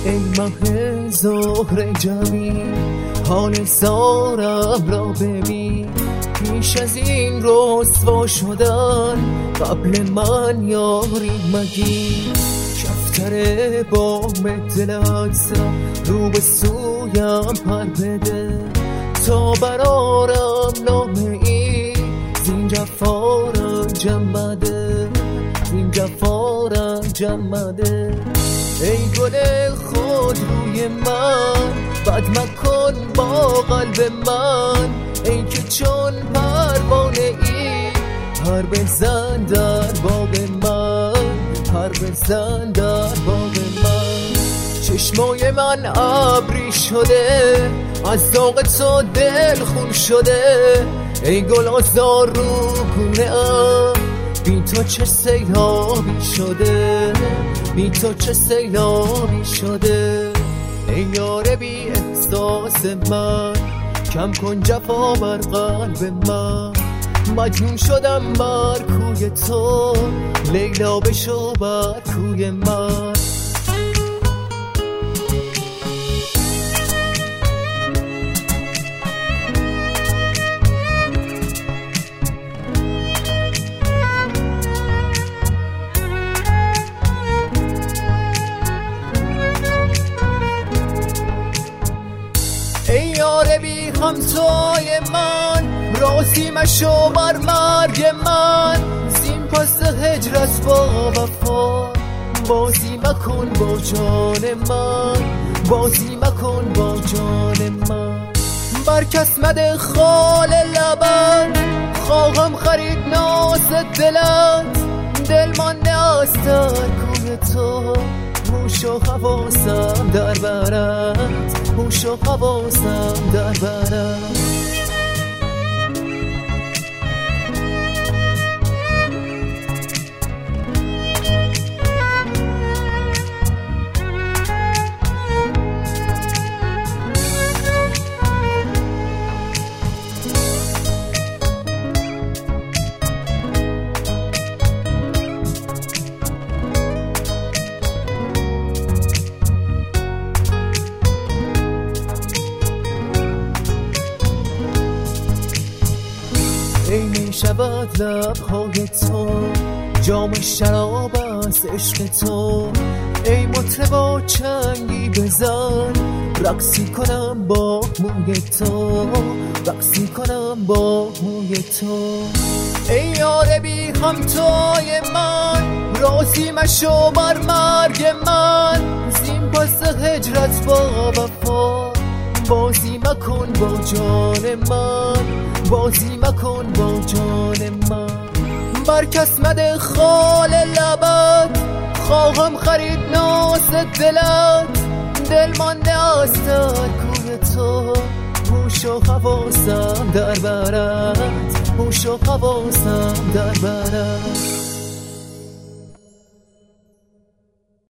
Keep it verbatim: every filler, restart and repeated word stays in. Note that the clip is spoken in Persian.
ای ماه زهر جمیل حال زارم را ببین، پیش از این رسوا شدن قبل من یاری مگی. کفتر بام دلت را رو به سویم پر بده، تا برارم نامه ای زین جفا رنجم بده، زین جفا رنجم بده. ای گل خود روی من بد مکن با قلب من، ای که چون پروانه ای پر بزن در باغ من، پر بزن در باغ من. چشمای من ابری شده از داغ تو دل خون شده، ای گل آزار رو گونه ام بی تو چه سیلابی شده، بی تو چه سیلابی شده. ای یار بی احساس من کم کن جفا بر قلب من، مجنون شدم بر کوی تو لیلا بشو بر کوی من. ای یار بی همتای من راضی مشو بر مرگ من، زین پس هجرت با وفا بازی مکن با جان من، بازی مکن با جان من. بر کس مده خال لبت خواهم خرید ناز دلت، دل مانده از در کوی تو هوش و حواسم در برت، هوش و حواسم در برت. ای می شود لبهای تو جام شراب از عشق تو، ای مطربا چنگی بزن رقصی کنم با موی تو، رقصی کنم با موی تو. ای یار بی همتای من راضی مشو بر مرگ من، زین پس هجرت با وفا بازی مکن با جان من، بازی مکن با جان من. بر کس مده خال لبت خواهم خرید ناز دلت، دل مانده از در کوی تو هوش و حواسم در برت، هوش و حواسم در برت.